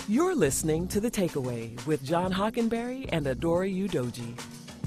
You're listening to The Takeaway with John Hockenberry and Adori Udoji.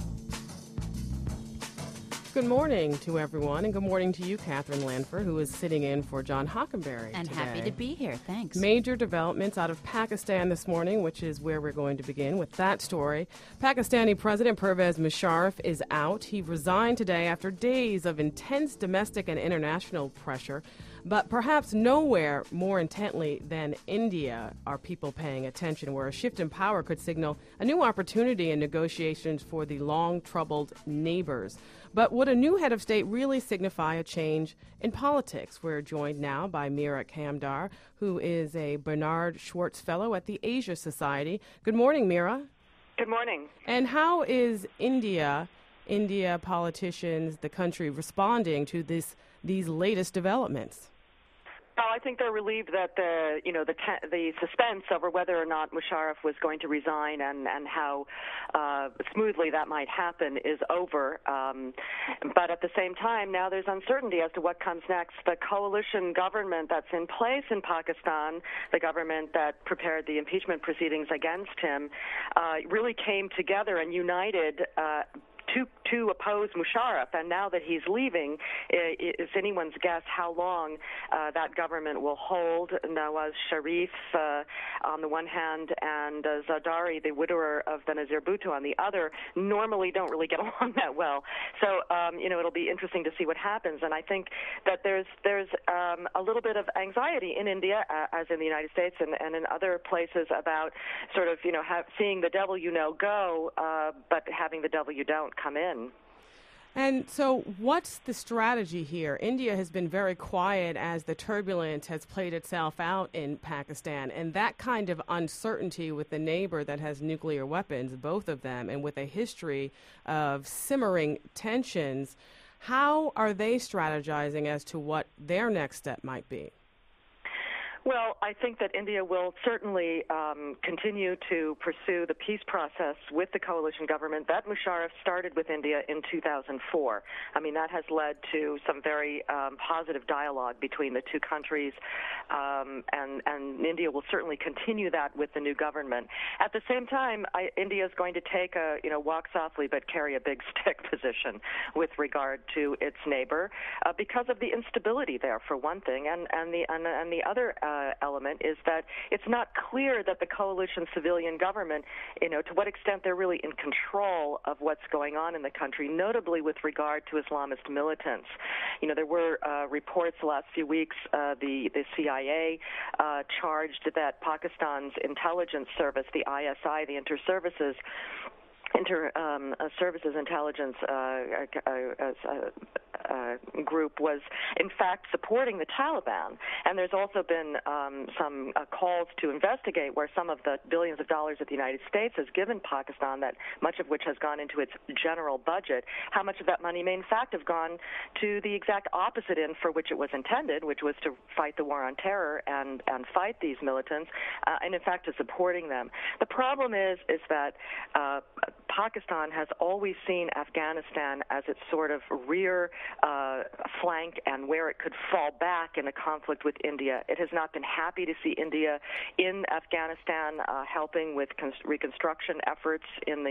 Good morning to everyone, and good morning to you, Catherine Lanford, who is sitting in for John Hockenberry And today. happy to be here. Thanks. Major developments out of Pakistan this morning, which is where we're going to begin with that story. Pakistani President Pervez Musharraf is out. He resigned today after days of intense domestic and international pressure. But perhaps nowhere more intently than India are people paying attention, where a shift in power could signal a new opportunity in negotiations for the long-troubled neighbors. But would a new head of state really signify a change in politics? We're joined now by Mira Kamdar, who is a Bernard Schwartz Fellow at the Asia Society. Good morning, Mira. Good morning. And how is India politicians, the country, responding to these latest developments? Well, I think they're relieved that the suspense over whether or not Musharraf was going to resign and how smoothly that might happen is over. But at the same time, now there's uncertainty as to what comes next. The coalition government that's in place in Pakistan, the government that prepared the impeachment proceedings against him, really came together and united to oppose Musharraf, and now that he's leaving, it's anyone's guess how long that government will hold. Nawaz Sharif on the one hand and Zardari, the widower of Benazir Bhutto, on the other, normally don't really get along that well. So, it'll be interesting to see what happens, and I think that there's a little bit of anxiety in India, as in the United States and in other places, about sort of, seeing the devil go, but having the devil you don't come in. And so what's the strategy here? India has been very quiet as the turbulence has played itself out in Pakistan, and that kind of uncertainty with the neighbor that has nuclear weapons, both of them, and with a history of simmering tensions, how are they strategizing as to what their next step might be? Well, I think that India will certainly continue to pursue the peace process with the coalition government that Musharraf started with India in 2004. I mean, that has led to some very positive dialogue between the two countries, and India will certainly continue that with the new government. At the same time, India is going to take a walk softly but carry a big stick position with regard to its neighbor because of the instability there, for one thing, and the other element is that it's not clear that the coalition civilian government, to what extent they're really in control of what's going on in the country, notably with regard to Islamist militants. There were reports the last few weeks, the CIA charged that Pakistan's intelligence service, the ISI, the Inter-Services Intelligence group, was in fact supporting the Taliban. And there's also been some calls to investigate where some of the billions of dollars that the United States has given Pakistan, that much of which has gone into its general budget, how much of that money may in fact have gone to the exact opposite end for which it was intended, which was to fight the war on terror and fight these militants, and in fact to supporting them. The problem is that Pakistan has always seen Afghanistan as its sort of rear flank and where it could fall back in a conflict with India. It has not been happy to see India in Afghanistan helping with reconstruction efforts in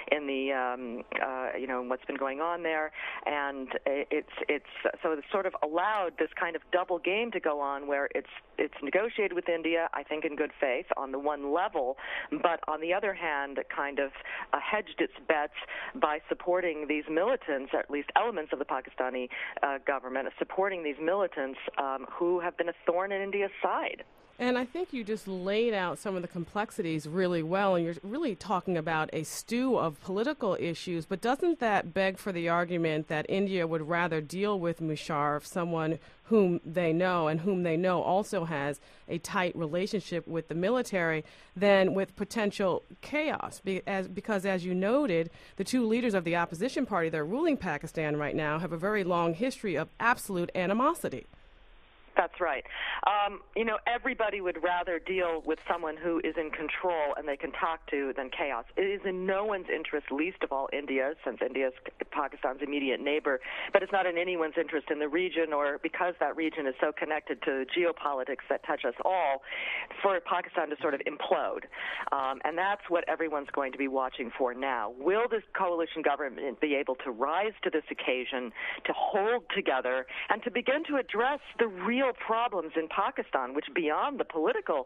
what's been going on there, and it's sort of allowed this kind of double game to go on, where it's negotiated with India, I think in good faith, on the one level, but on the other hand, kind of hedged its bets by supporting these militants, at least elements of the Pakistani government, supporting these militants who have been a thorn in India's side. And I think you just laid out some of the complexities really well, and you're really talking about a stew of political issues, but doesn't that beg for the argument that India would rather deal with Musharraf, someone whom they know and whom they know also has a tight relationship with the military, than with potential chaos? Because as you noted, the two leaders of the opposition party that are ruling Pakistan right now have a very long history of absolute animosity. That's right. Everybody would rather deal with someone who is in control and they can talk to than chaos. It is in no one's interest, least of all India, since India is Pakistan's immediate neighbor, but it's not in anyone's interest in the region, or because that region is so connected to geopolitics that touch us all, for for Pakistan to sort of implode. And that's what everyone's going to be watching for now. Will this coalition government be able to rise to this occasion, to hold together, and to begin to address the real problems in Pakistan, which beyond the political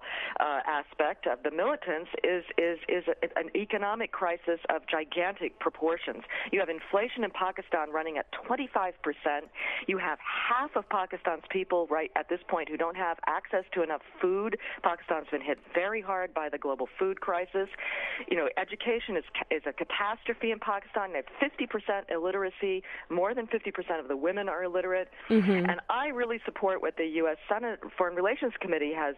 aspect of the militants is an economic crisis of gigantic proportions. You have inflation in Pakistan running at 25%. You have half of Pakistan's people right at this point who don't have access to enough food. Pakistan's been hit very hard by the global food crisis. You know, education is a catastrophe in Pakistan. They have 50% illiteracy. More than 50% of the women are illiterate. Mm-hmm. And I really support what the U.S. Senate Foreign Relations Committee has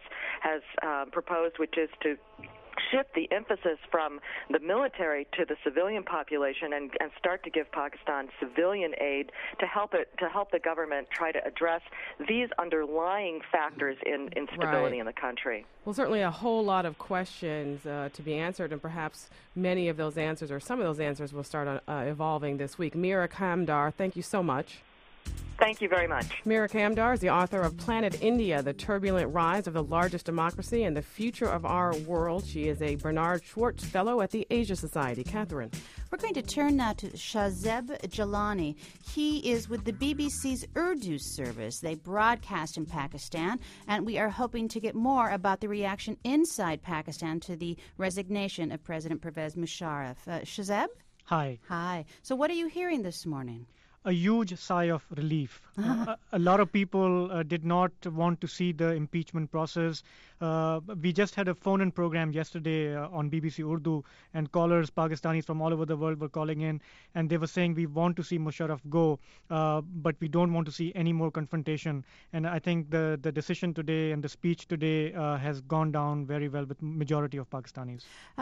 proposed, which is to shift the emphasis from the military to the civilian population and start to give Pakistan civilian aid to help the government try to address these underlying factors in stability in the country. Well, certainly a whole lot of questions to be answered, and perhaps many of those answers or some of those answers will start evolving this week. Mira Kamdar, thank you so much. Thank you very much. Mira Kamdar is the author of Planet India, The Turbulent Rise of the Largest Democracy and the Future of Our World. She is a Bernard Schwartz Fellow at the Asia Society. Catherine. We're going to turn now to Shahzeb Jalani. He is with the BBC's Urdu service. They broadcast in Pakistan, and we are hoping to get more about the reaction inside Pakistan to the resignation of President Pervez Musharraf. Shahzeb? Hi. Hi. So what are you hearing this morning? A huge sigh of relief. A lot of people did not want to see the impeachment process. We just had a phone-in program yesterday on BBC Urdu, and callers, Pakistanis from all over the world, were calling in, and they were saying, we want to see Musharraf go, but we don't want to see any more confrontation. And I think the decision today and the speech today has gone down very well with majority of Pakistanis.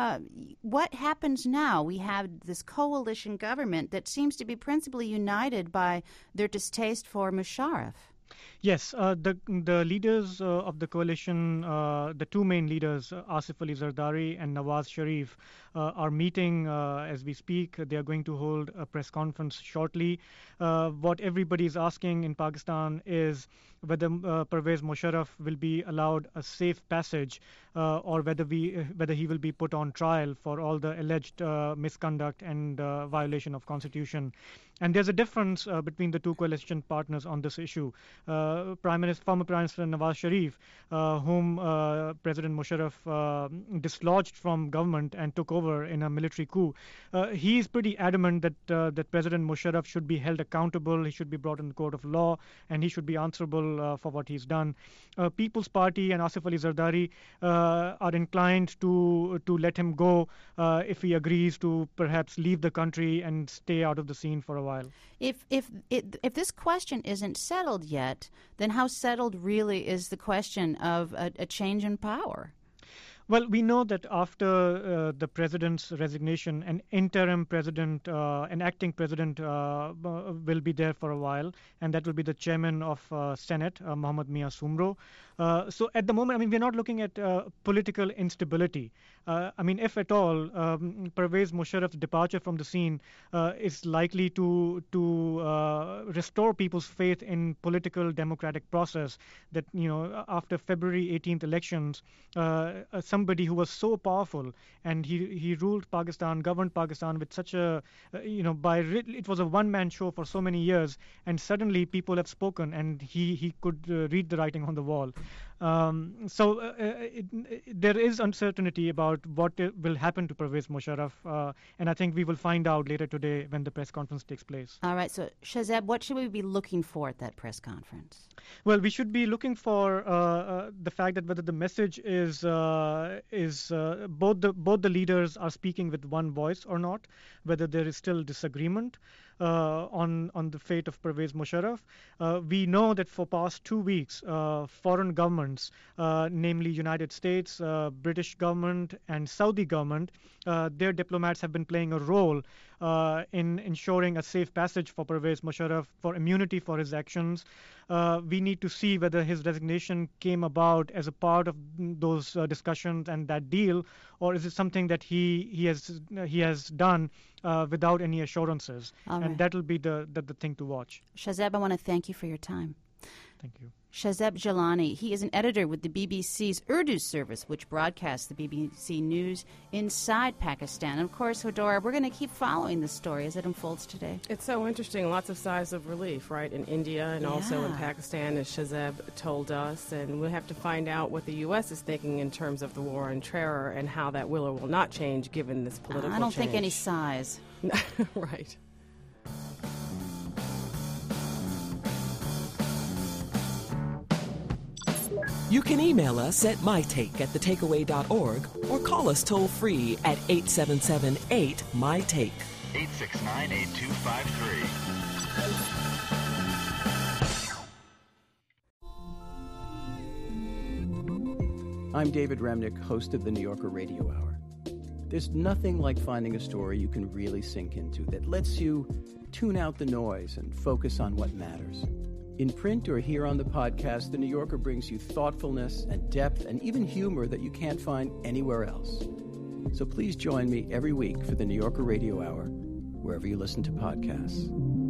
What happens now? We have this coalition government that seems to be principally united by their distaste for Musharraf. Yes, the leaders of the coalition, the two main leaders, Asif Ali Zardari and Nawaz Sharif, are meeting as we speak. They are going to hold a press conference shortly. What everybody is asking in Pakistan is whether Pervez Musharraf will be allowed a safe passage or whether he will be put on trial for all the alleged misconduct and violation of constitution. And there's a difference between the two coalition partners on this issue. Former Prime Minister Nawaz Sharif, whom President Musharraf dislodged from government and took over in a military coup, he is pretty adamant that President Musharraf should be held accountable, he should be brought in the court of law, and he should be answerable for what he's done. People's Party and Asif Ali Zardari are inclined to let him go if he agrees to perhaps leave the country and stay out of the scene for a while. If this question isn't settled yet, then how settled really is the question of a change in power? Well, we know that after the president's resignation, an interim president, an acting president will be there for a while, and that will be the chairman of Senate, Mohammad Mia Sumro. So at the moment, we're not looking at political instability. If at all, Pervez Musharraf's departure from the scene is likely to restore people's faith in political democratic process. That, after February 18th elections, somebody who was so powerful and he ruled Pakistan, governed Pakistan with such a, it was a one-man show for so many years, and suddenly people have spoken and he could read the writing on the wall. There is uncertainty about what will happen to Pervez Musharraf, and I think we will find out later today when the press conference takes place. All right, so Shahzeb, what should we be looking for at that press conference? Well, we should be looking for the fact that whether the message is both the leaders are speaking with one voice or not, whether there is still disagreement on the fate of Pervez Musharraf. We know that for past 2 weeks, foreign governments, namely United States, British government, and Saudi government, their diplomats have been playing a role in ensuring a safe passage for Pervez Musharraf, for immunity for his actions. We need to see whether his resignation came about as a part of those discussions and that deal, or is it something that he has done without any assurances. Right. And that will be the thing to watch. Shahzeb, I want to thank you for your time. Thank you. Shazeb Jalani. He is an editor with the BBC's Urdu service, which broadcasts the BBC News inside Pakistan. And of course, Hedora, we're going to keep following this story as it unfolds today. It's so interesting. Lots of sighs of relief, right, in India and also in Pakistan, as Shazeb told us. And we'll have to find out what the U.S. is thinking in terms of the war on terror and how that will or will not change given this political change. I don't think any sighs. Right. You can email us at mytake@thetakeaway.org or call us toll-free at 877-8-MY-TAKE. 869-8253. I'm David Remnick, host of the New Yorker Radio Hour. There's nothing like finding a story you can really sink into that lets you tune out the noise and focus on what matters. In print or here on the podcast, The New Yorker brings you thoughtfulness and depth and even humor that you can't find anywhere else. So please join me every week for The New Yorker Radio Hour, wherever you listen to podcasts.